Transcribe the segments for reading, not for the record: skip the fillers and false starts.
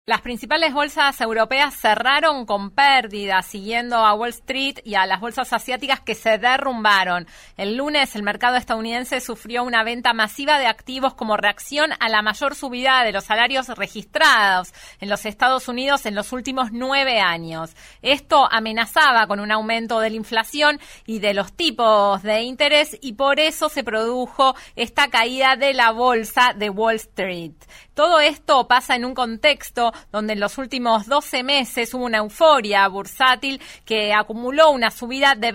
Las principales bolsas europeas cerraron con pérdidas, siguiendo a Wall Street y a las bolsas asiáticas que se derrumbaron. El lunes, el mercado estadounidense sufrió una venta masiva de activos como reacción a la mayor subida de los salarios registrados en los Estados Unidos en los últimos 9 años. Esto amenazaba con un aumento de la inflación y de los tipos de interés, y por eso se produjo esta caída de la bolsa de Wall Street. Todo esto pasa en un contexto donde en los últimos 12 meses hubo una euforia bursátil que acumuló una subida de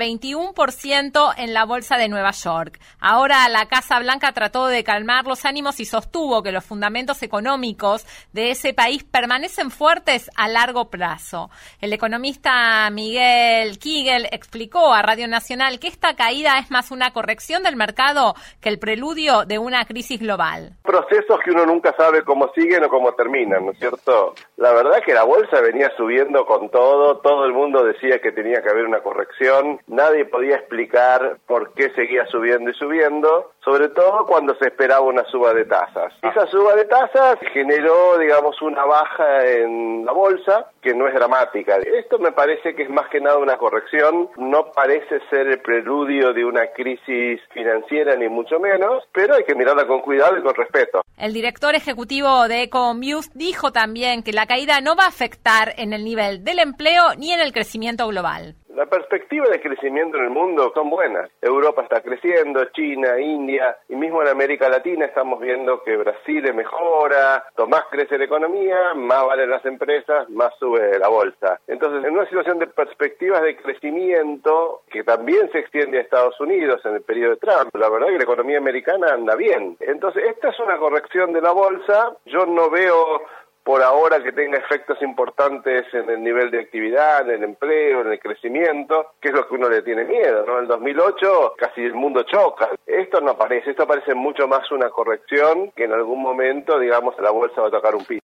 21% en la bolsa de Nueva York. Ahora la Casa Blanca trató de calmar los ánimos y sostuvo que los fundamentos económicos de ese país permanecen fuertes a largo plazo. El economista Miguel Kigel explicó a Radio Nacional que esta caída es más una corrección del mercado que el preludio de una crisis global. Procesos que uno nunca sabe cómo siguen o cómo terminan, ¿no es cierto? La verdad que la bolsa venía subiendo con todo el mundo decía que tenía que haber una corrección, nadie podía explicar por qué seguía subiendo y subiendo, sobre todo cuando se esperaba una suba de tasas. Esa suba de tasas generó, digamos, una baja en la bolsa que no es dramática. Esto me parece que es más que nada una corrección, no parece ser el preludio de una crisis financiera ni mucho menos, pero hay que mirarla con cuidado y con respeto. El director ejecutivo de Ecomuse dijo también que la caída no va a afectar en el nivel del empleo ni en el crecimiento global. La perspectiva de crecimiento en el mundo son buenas. Europa está creciendo, China, India, y mismo en América Latina estamos viendo que Brasil mejora, más crece la economía, más valen las empresas, más sube la bolsa. Entonces, en una situación de perspectivas de crecimiento que también se extiende a Estados Unidos en el periodo de Trump, la verdad es que la economía americana anda bien. Entonces, esta es una corrección de la bolsa. Yo no veo por ahora que tenga efectos importantes en el nivel de actividad, en el empleo, en el crecimiento, que es lo que uno le tiene miedo, ¿no? En el 2008 casi el mundo choca. Esto no parece, esto parece mucho más una corrección que en algún momento, digamos, la bolsa va a tocar un piso.